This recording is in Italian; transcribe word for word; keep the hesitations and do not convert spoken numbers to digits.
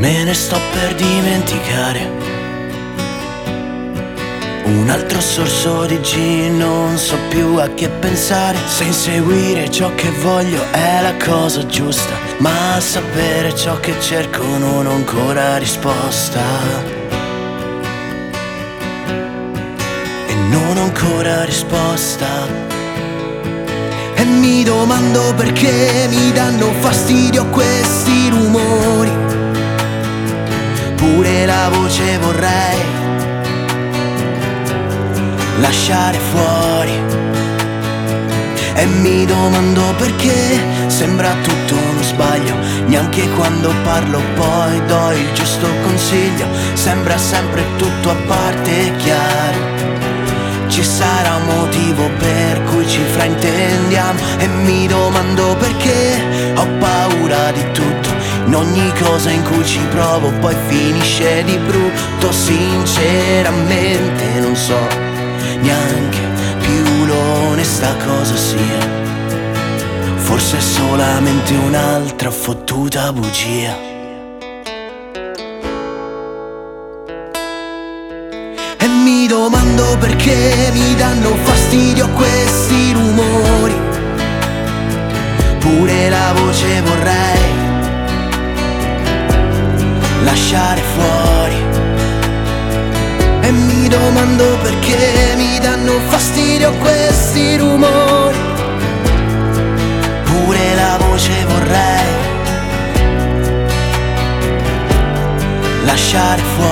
Me ne sto per dimenticare. Un altro sorso di gin, non so più a che pensare. Se inseguire ciò che voglio è la cosa giusta, ma sapere ciò che cerco non ho ancora risposta. E non ho ancora risposta. E mi domando perché mi danno fastidio questi rumori. Pure la voce vorrei lasciare fuori. E mi domando perché sembra tutto uno sbaglio. Neanche quando parlo poi do il giusto consiglio. Sembra sempre tutto a parte e chiaro. Ci sarà un motivo per cui ci fraintendiamo. E mi domando perché ho paura di tutto. In ogni cosa in cui ci provo poi finisce di brutto. Sinceramente non so neanche più l'onesta cosa sia. Forse è solamente un'altra fottuta bugia. E mi domando perché mi danno fastidio questi rumori. Pure la voce vorrei lasciare fuori. E mi domando perché mi danno fastidio questi rumori. Pure la voce vorrei lasciare fuori.